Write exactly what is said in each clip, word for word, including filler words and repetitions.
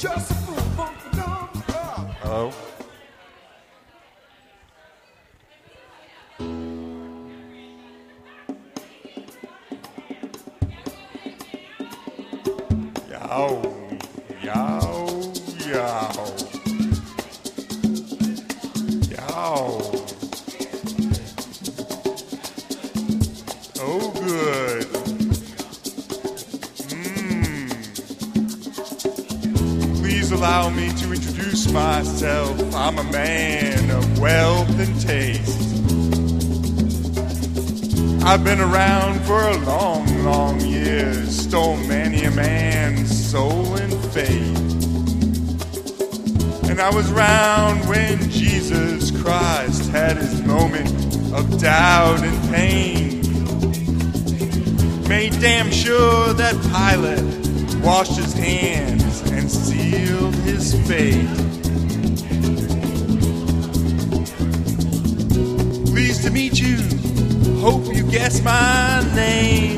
Hello? Yow, yow, yow. Yow. Oh, good. Mmm. Please allow me to introduce myself. I'm a man of wealth and taste. I've been around for a long, long years, stole many a man's soul and faith. And I was round when Jesus Christ had his moment of doubt and pain. Made damn sure that Pilate washed his hands and sealed his fate. Pleased to meet you. Hope you guess my name.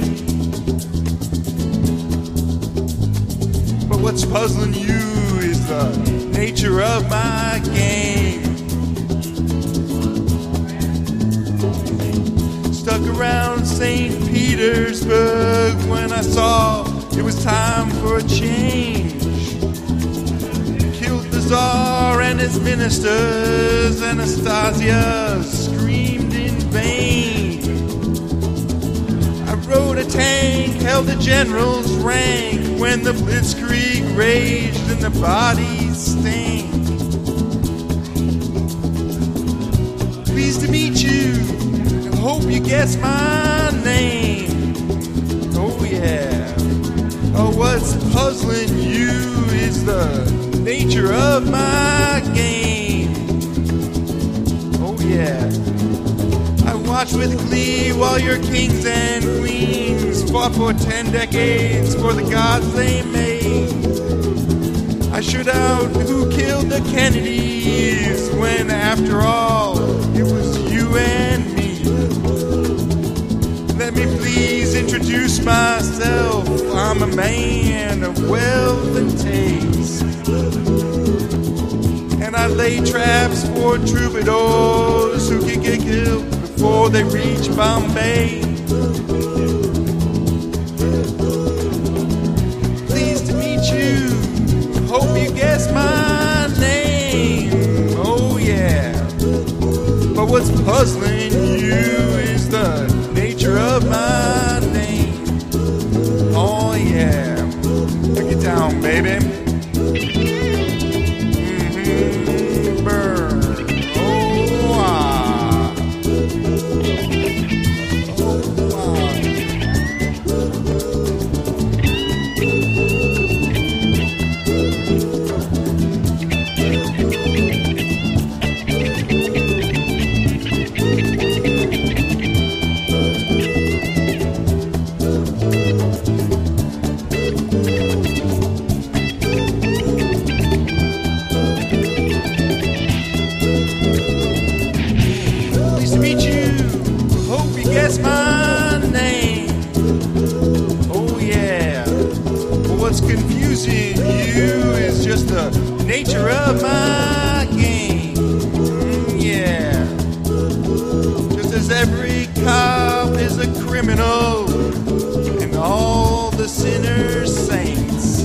But what's puzzling you is the nature of my game. Stuck around Saint Petersburg when I saw it was time for a change. Killed the Tsar and his ministers. Anastasia screamed in vain. Rode a tank, held a general's rank when the blitzkrieg raged and the bodies stank. Pleased to meet you, and hope you guess my name. Oh yeah. Oh, what's puzzling you is the nature of my game. Oh yeah. Watch with glee while your kings and queens fought for ten decades for the gods they made. I should out who killed the Kennedys when after all it was you and me. Let me please introduce myself. I'm a man of wealth and taste. And I lay traps for troubadours who can get killed before they reach Bombay. Pleased to meet you. Hope you guess my name. Oh yeah. But what's puzzling you is the nature of my name. Oh yeah. Break it down, baby. Mm-hmm. Burn. Oh ah. Guess my name. Oh yeah. But what's confusing you is just the nature of my game. Mm, yeah. Just as every cop is a criminal and all the sinners saints.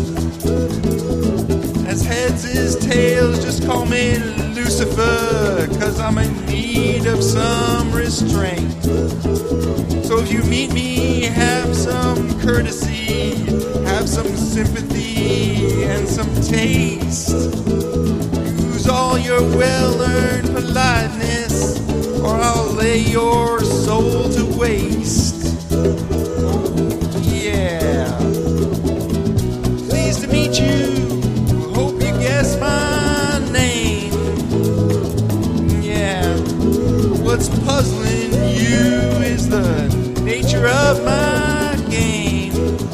As heads is tails, just call me Lucifer, 'cause I'm in need of some restraint. So if you meet me, have some courtesy, have some sympathy and some taste. Use all your well-earned politeness, or I'll lay your soul to waste. Oh, yeah. Pleased to meet you. Hope you guess my name. Yeah. What's puzzling you is the nature of my game.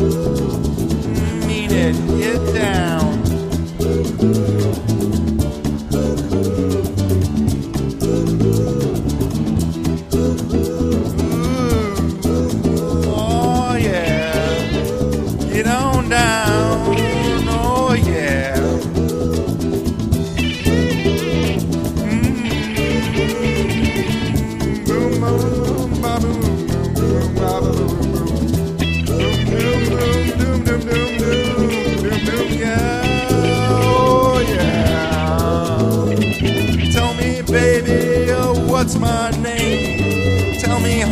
Mean it, get down. Ooh, oh yeah. Get on down, oh yeah.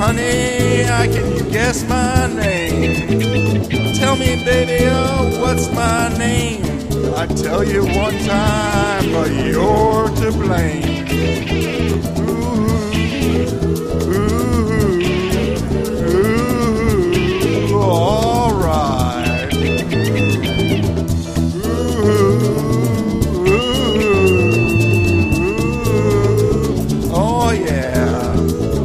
honey, I can you guess my name? Tell me, baby, oh, what's my name? I tell you one time, but you're to blame. Ooh, ooh, ooh, all right. Ooh, ooh, oh yeah.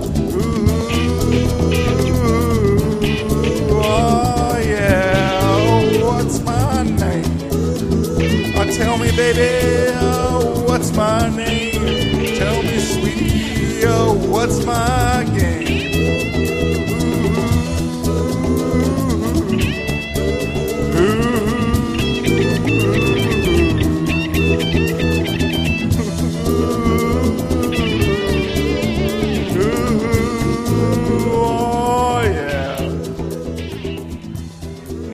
Ooh, oh yeah. Oh, what's my name? Oh, tell me, baby, oh, what's my name? Tell me, sweetie, oh, what's my game?